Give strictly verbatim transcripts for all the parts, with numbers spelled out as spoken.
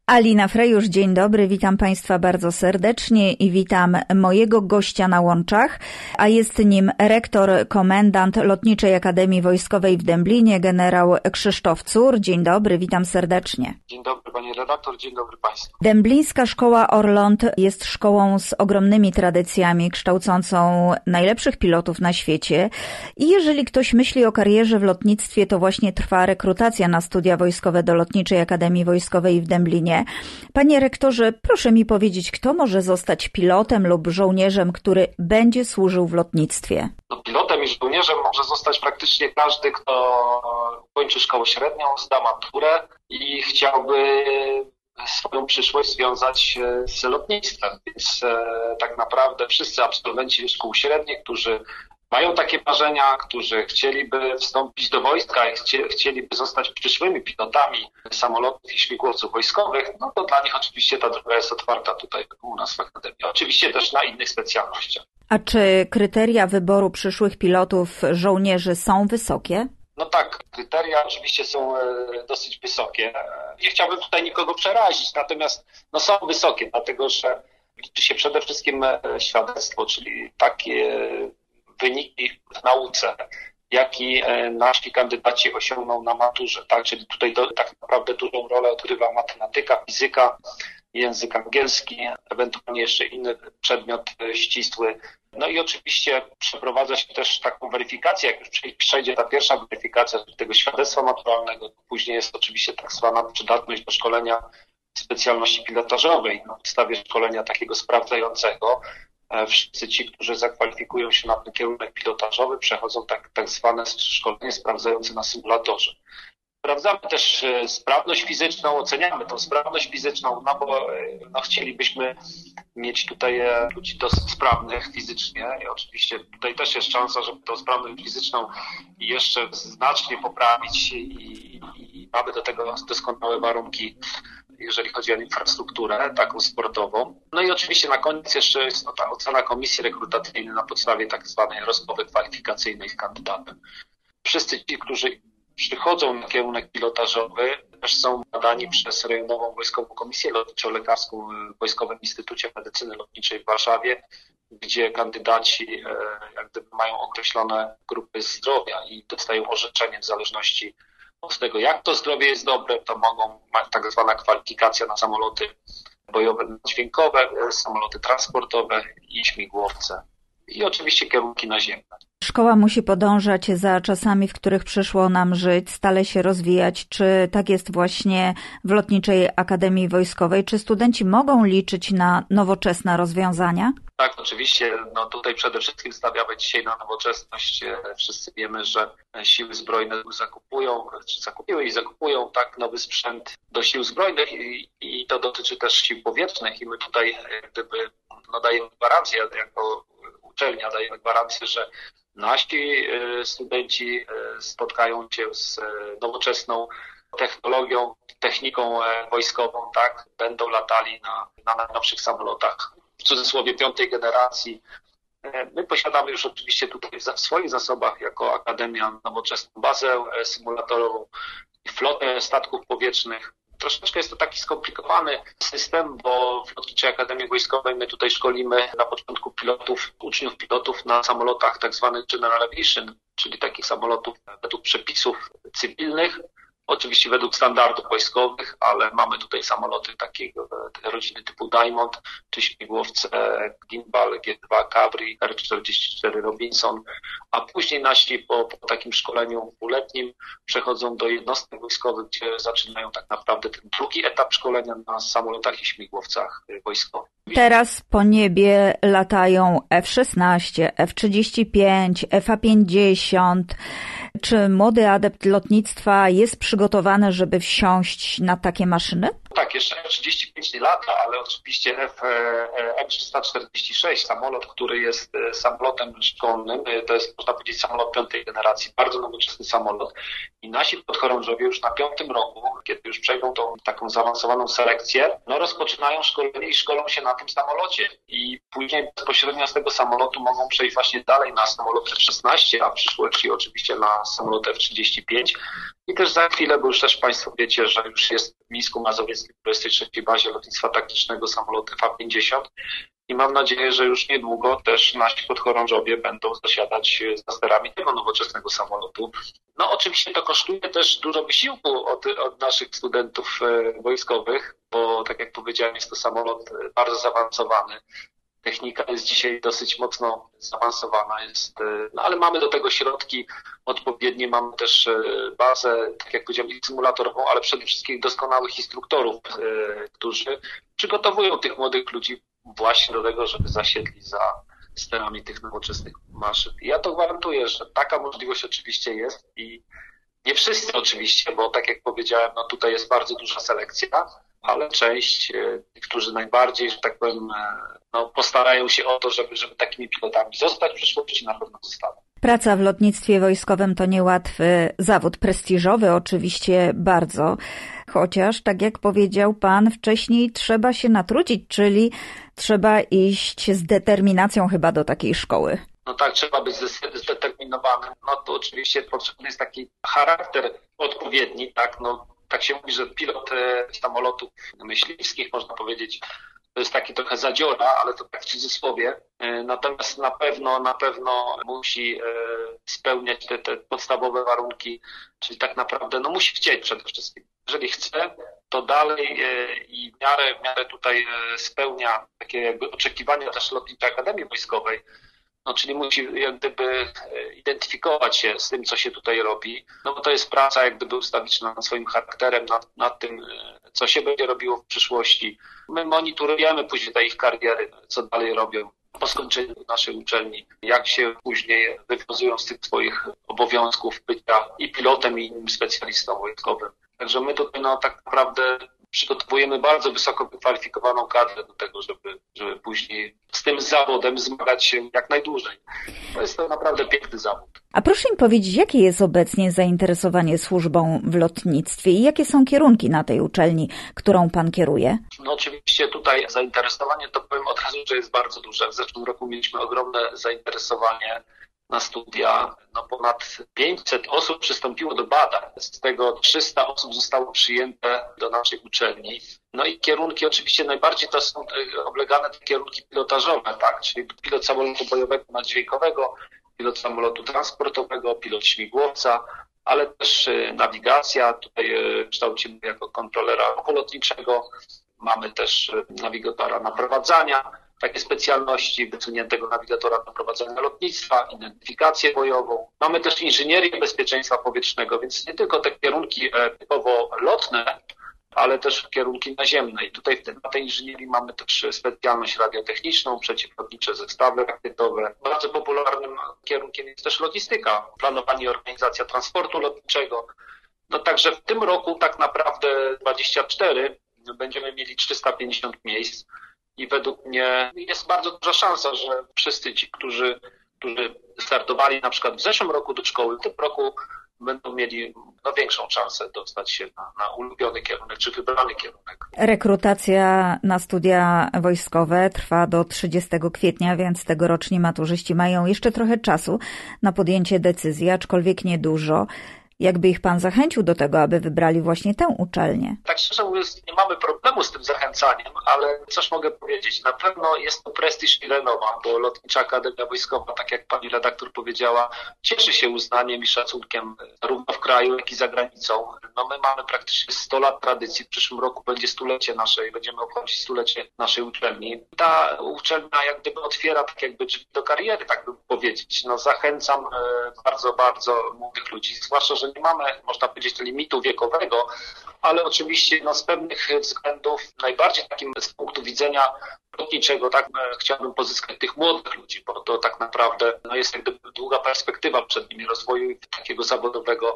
Alina Frejusz, dzień dobry, witam Państwa bardzo serdecznie i witam mojego gościa na łączach, a jest nim rektor, komendant Lotniczej Akademii Wojskowej w Dęblinie, generał Krzysztof Cór. Dzień dobry, witam serdecznie. Dzień dobry Pani redaktor, dzień dobry Państwu. Dęblińska Szkoła Orląt jest szkołą z ogromnymi tradycjami, kształcącą najlepszych pilotów na świecie i jeżeli ktoś myśli o karierze w lotnictwie, to właśnie trwa rekrutacja na studia wojskowe do Lotniczej Akademii Wojskowej w Dęblinie. Panie rektorze, proszę mi powiedzieć, kto może zostać pilotem lub żołnierzem, który będzie służył w lotnictwie? No, pilotem i żołnierzem może zostać praktycznie każdy, kto kończy szkołę średnią, zda maturę i chciałby swoją przyszłość związać z lotnictwem. Więc e, tak naprawdę wszyscy absolwenci szkół średnich, którzy mają takie marzenia, którzy chcieliby wstąpić do wojska i chcie, chcieliby zostać przyszłymi pilotami samolotów i śmigłowców wojskowych, no to dla nich oczywiście ta droga jest otwarta tutaj u nas w Akademii. Oczywiście też na innych specjalnościach. A czy kryteria wyboru przyszłych pilotów żołnierzy są wysokie? No tak, kryteria oczywiście są dosyć wysokie. Nie chciałbym tutaj nikogo przerazić, natomiast no są wysokie, dlatego że liczy się przede wszystkim świadectwo, czyli takie wyniki w nauce, jaki nasi kandydaci osiągną na maturze, tak? Czyli tutaj do, tak naprawdę dużą rolę odgrywa matematyka, fizyka, język angielski, ewentualnie jeszcze inny przedmiot ścisły. No i oczywiście przeprowadza się też taką weryfikację, jak już przejdzie ta pierwsza weryfikacja tego świadectwa maturalnego, to później jest oczywiście tak zwana przydatność do szkolenia specjalności pilotażowej na podstawie szkolenia takiego sprawdzającego. Wszyscy ci, którzy zakwalifikują się na ten kierunek pilotażowy, przechodzą tak, tak zwane szkolenie sprawdzające na symulatorze. Sprawdzamy też sprawność fizyczną, oceniamy tą sprawność fizyczną, no bo no, chcielibyśmy mieć tutaj ludzi dosyć sprawnych fizycznie i oczywiście tutaj też jest szansa, żeby tą sprawność fizyczną jeszcze znacznie poprawić i, i mamy do tego doskonałe warunki, jeżeli chodzi o infrastrukturę taką sportową. No i oczywiście na koniec jeszcze jest no, ta ocena komisji rekrutacyjnej na podstawie tak zwanej rozmowy kwalifikacyjnej z kandydatem. Wszyscy ci, którzy przychodzą na kierunek pilotażowy, też są badani przez rejonową Wojskową Komisję Lotniczo-Lekarską w Wojskowym Instytucie Medycyny Lotniczej w Warszawie, gdzie kandydaci jak gdyby mają określone grupy zdrowia i dostają orzeczenie w zależności od tego, jak to zdrowie jest dobre, to mogą tak zwana kwalifikacja na samoloty bojowe, dźwiękowe, samoloty transportowe i śmigłowce. I oczywiście kierunki naziemne. Szkoła musi podążać za czasami, w których przyszło nam żyć, stale się rozwijać. Czy tak jest właśnie w Lotniczej Akademii Wojskowej? Czy studenci mogą liczyć na nowoczesne rozwiązania? Tak, oczywiście. No tutaj przede wszystkim stawiamy dzisiaj na nowoczesność. Wszyscy wiemy, że siły zbrojne zakupują, czy zakupiły i zakupują tak nowy sprzęt do sił zbrojnych i, i to dotyczy też sił powietrznych i my tutaj jak gdyby no, dajemy gwarancję jako uczelnia, dajemy gwarancję, że nasi studenci spotkają się z nowoczesną technologią, techniką wojskową, tak, będą latali na, na najnowszych samolotach, w cudzysłowie piątej generacji. My posiadamy już oczywiście tutaj w swoich zasobach jako Akademia nowoczesną bazę symulatorową i flotę statków powietrznych. Troszeczkę jest to taki skomplikowany system, bo w Lotniczej Akademii Wojskowej my tutaj szkolimy na początku pilotów, uczniów pilotów na samolotach tak zwanych General Aviation, czyli takich samolotów według przepisów cywilnych, oczywiście według standardów wojskowych, ale mamy tutaj samoloty takiego rodziny typu Diamond, czy śmigłowce Gimbal, G dwa Cabri, R czterdzieści cztery Robinson, a później nasi po, po takim szkoleniu dwuletnim przechodzą do jednostek wojskowych, gdzie zaczynają tak naprawdę ten drugi etap szkolenia na samolotach i śmigłowcach wojskowych. Teraz po niebie latają F szesnaście, F trzydzieści pięć, F A pięćdziesiąt. Czy młody adept lotnictwa jest przygotowany, żeby wsiąść na takie maszyny? Tak, jeszcze F trzydzieści pięć nie lata, ale oczywiście F trzysta czterdzieści sześć, samolot, który jest samolotem szkolnym, to jest, można powiedzieć, samolot piątej generacji, bardzo nowoczesny samolot. I nasi podchorążowie już na piątym roku, kiedy już przejdą tą taką zaawansowaną selekcję, no rozpoczynają szkolenie i szkolą się na tym samolocie. I później bezpośrednio z tego samolotu mogą przejść właśnie dalej na samolot F szesnaście, a w przyszłości oczywiście na samolot F trzydzieści pięć. I też za chwilę, bo już też Państwo wiecie, że już jest w Mińsku Mazowieckim w dwudziestej trzeciej bazie lotnictwa taktycznego samolot F A pięćdziesiąt i mam nadzieję, że już niedługo też nasi podchorążowie będą zasiadać za sterami tego nowoczesnego samolotu. No oczywiście to kosztuje też dużo wysiłku od, od naszych studentów wojskowych, bo tak jak powiedziałem, jest to samolot bardzo zaawansowany. Technika jest dzisiaj dosyć mocno zaawansowana, jest, no ale mamy do tego środki odpowiednie, mamy też bazę, tak jak powiedziałem, symulatorową, ale przede wszystkim doskonałych instruktorów, którzy przygotowują tych młodych ludzi właśnie do tego, żeby zasiedli za sterami tych nowoczesnych maszyn. I ja to gwarantuję, że taka możliwość oczywiście jest i nie wszyscy oczywiście, bo tak jak powiedziałem, no tutaj jest bardzo duża selekcja, ale część, tych, którzy najbardziej, że tak powiem, no, postarają się o to, żeby, żeby takimi pilotami zostać w przyszłości, na pewno zostaną. Praca w lotnictwie wojskowym to niełatwy zawód, prestiżowy oczywiście bardzo, chociaż tak jak powiedział Pan wcześniej, trzeba się natrudzić, czyli trzeba iść z determinacją chyba do takiej szkoły. No tak, trzeba być zdeterminowanym. No to oczywiście potrzebny jest taki charakter odpowiedni, tak, no tak się mówi, że pilot samolotów myśliwskich, można powiedzieć, to jest taki trochę zadziora, ale to tak w cudzysłowie. Natomiast na pewno, na pewno musi spełniać te, te podstawowe warunki, czyli tak naprawdę, no musi chcieć przede wszystkim. Jeżeli chce, to dalej i w miarę, w miarę tutaj spełnia takie jakby oczekiwania też Lotniczej Akademii Wojskowej, no, czyli musi jak gdyby identyfikować się z tym, co się tutaj robi, no bo to jest praca jak gdyby ustawiczna nad swoim charakterem, nad, nad tym, co się będzie robiło w przyszłości. My monitorujemy później te ich kariery, co dalej robią po skończeniu naszej uczelni, jak się później wywiązują z tych swoich obowiązków bycia i pilotem, i innym specjalistą wojskowym. Także my tutaj no tak naprawdę przygotowujemy bardzo wysoko wykwalifikowaną kadrę do tego, żeby, żeby później z tym zawodem zmagać się jak najdłużej. To jest to naprawdę piękny zawód. A proszę mi powiedzieć, jakie jest obecnie zainteresowanie służbą w lotnictwie i jakie są kierunki na tej uczelni, którą Pan kieruje? No oczywiście tutaj zainteresowanie, to powiem od razu, że jest bardzo duże. W zeszłym roku mieliśmy ogromne zainteresowanie na studia. No ponad pięćset osób przystąpiło do badań, z tego trzysta osób zostało przyjęte do naszej uczelni. No i kierunki oczywiście najbardziej to są oblegane te kierunki pilotażowe, tak, czyli pilot samolotu bojowego naddźwiękowego, pilot samolotu transportowego, pilot śmigłowca, ale też nawigacja. Tutaj kształcimy jako kontrolera ruchu lotniczego. Mamy też nawigatora naprowadzania, takie specjalności, wysuniętego nawigatora do prowadzenia lotnictwa, identyfikację bojową. Mamy też inżynierię bezpieczeństwa powietrznego, więc nie tylko te kierunki typowo lotne, ale też kierunki naziemne. I tutaj na tej inżynierii mamy też specjalność radiotechniczną, przeciwlotnicze zestawy rakietowe. Bardzo popularnym kierunkiem jest też logistyka, planowanie i organizacja transportu lotniczego. No także w tym roku tak naprawdę dwadzieścia cztery będziemy mieli trzysta pięćdziesiąt miejsc. I według mnie jest bardzo duża szansa, że wszyscy ci, którzy, którzy startowali na przykład w zeszłym roku do szkoły, w tym roku będą mieli no, większą szansę dostać się na, na ulubiony kierunek czy wybrany kierunek. Rekrutacja na studia wojskowe trwa do trzydziestego kwietnia, więc tegoroczni maturzyści mają jeszcze trochę czasu na podjęcie decyzji, aczkolwiek niedużo. Jakby ich Pan zachęcił do tego, aby wybrali właśnie tę uczelnię? Tak szczerze mówiąc, nie mamy problemu z tym zachęcaniem, ale coś mogę powiedzieć. Na pewno jest to prestiż i renoma, bo Lotnicza Akademia Wojskowa, tak jak pani redaktor powiedziała, cieszy się uznaniem i szacunkiem zarówno w kraju, jak i za granicą. No my mamy praktycznie sto lat tradycji. W przyszłym roku będzie stulecie naszej, będziemy obchodzić stulecie naszej uczelni. Ta uczelnia jak gdyby otwiera tak jakby drzwi do kariery, tak bym powiedzieć. No zachęcam bardzo, bardzo młodych ludzi, zwłaszcza, że nie mamy, można powiedzieć, limitu wiekowego, ale oczywiście no, z pewnych względów najbardziej takim z punktu widzenia lotniczego tak chciałbym pozyskać tych młodych ludzi, bo to tak naprawdę no, jest jak gdyby długa perspektywa przed nimi rozwoju takiego zawodowego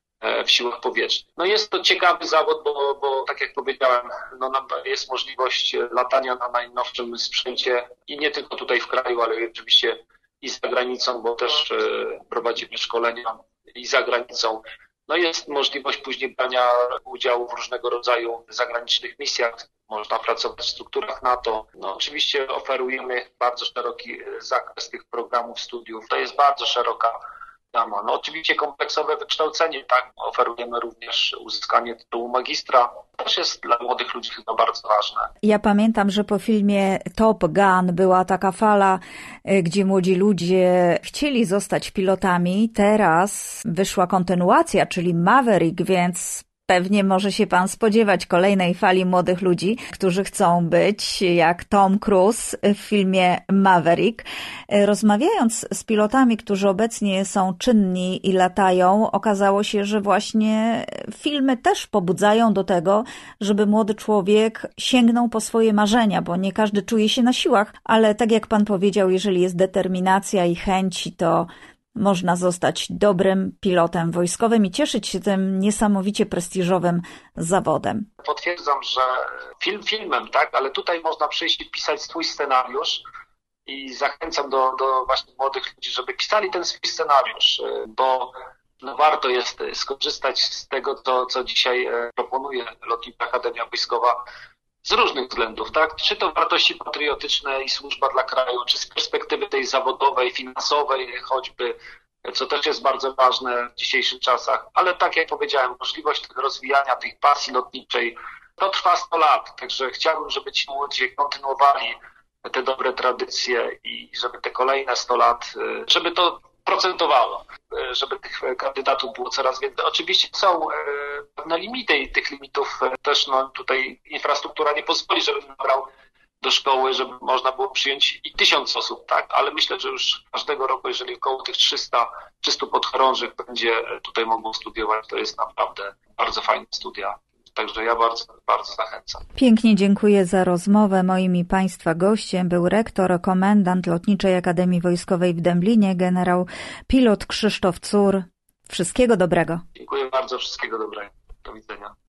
w siłach powietrznych. No jest to ciekawy zawód, bo, bo tak jak powiedziałem, no, jest możliwość latania na najnowszym sprzęcie i nie tylko tutaj w kraju, ale oczywiście i za granicą, bo też prowadzimy szkolenia i za granicą. No jest możliwość później brania udziału w różnego rodzaju zagranicznych misjach. Można pracować w strukturach NATO. No oczywiście oferujemy bardzo szeroki zakres tych programów studiów. To jest bardzo szeroka Dama. No oczywiście kompleksowe wykształcenie, tak, oferujemy również uzyskanie tytułu magistra. To też jest dla młodych ludzi chyba bardzo ważne. Ja pamiętam, że po filmie Top Gun była taka fala, gdzie młodzi ludzie chcieli zostać pilotami. Teraz wyszła kontynuacja, czyli Maverick, więc pewnie może się pan spodziewać kolejnej fali młodych ludzi, którzy chcą być jak Tom Cruise w filmie Maverick. Rozmawiając z pilotami, którzy obecnie są czynni i latają, okazało się, że właśnie filmy też pobudzają do tego, żeby młody człowiek sięgnął po swoje marzenia, bo nie każdy czuje się na siłach, ale tak jak pan powiedział, jeżeli jest determinacja i chęci, to można zostać dobrym pilotem wojskowym i cieszyć się tym niesamowicie prestiżowym zawodem. Potwierdzam, że film filmem, tak, ale tutaj można przyjść i pisać swój scenariusz i zachęcam do, do właśnie młodych ludzi, żeby pisali ten swój scenariusz, bo no warto jest skorzystać z tego, co, co dzisiaj proponuje Lotnicza Akademia Wojskowa z różnych względów, tak? Czy to wartości patriotyczne i służba dla kraju, czy z perspektywy tej zawodowej, finansowej choćby, co też jest bardzo ważne w dzisiejszych czasach, ale tak jak powiedziałem, możliwość rozwijania tej pasji lotniczej, to trwa sto lat, także chciałbym, żeby ci młodzi kontynuowali te dobre tradycje i żeby te kolejne sto lat, żeby to procentowało, żeby tych kandydatów było coraz więcej. Oczywiście są pewne limity i tych limitów też no, tutaj infrastruktura nie pozwoli, żebym nabrał do szkoły, żeby można było przyjąć i tysiąc osób, tak? Ale myślę, że już każdego roku, jeżeli około tych trzysta, trzysta podchorążych będzie tutaj mogło studiować, to jest naprawdę bardzo fajne studia. Także ja bardzo, bardzo zachęcam. Pięknie dziękuję za rozmowę. Moim i państwa gościem był rektor, komendant Lotniczej Akademii Wojskowej w Dęblinie, generał pilot Krzysztof Cór. Wszystkiego dobrego. Dziękuję bardzo, wszystkiego dobrego. Do widzenia.